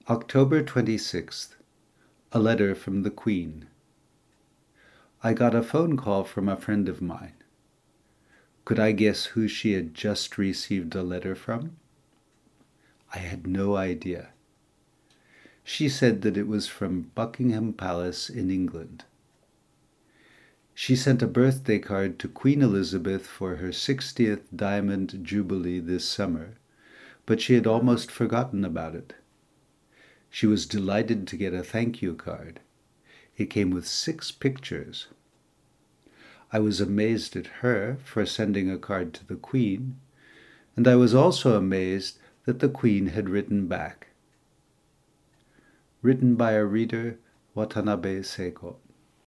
October 26th. A letter from the Queen. I got a phone call from a friend of mine. Could I guess who she had just received a letter from? I had no idea. She said that it was from Buckingham Palace in England. She sent a birthday card to Queen Elizabeth for her 60th Diamond Jubilee this summer, but she had almost forgotten about it. She was delighted to get a thank you card. It came with 6 pictures. I was amazed at her for sending a card to the Queen, and I was also amazed that the Queen had written back. Written by a reader, Watanabe Seiko.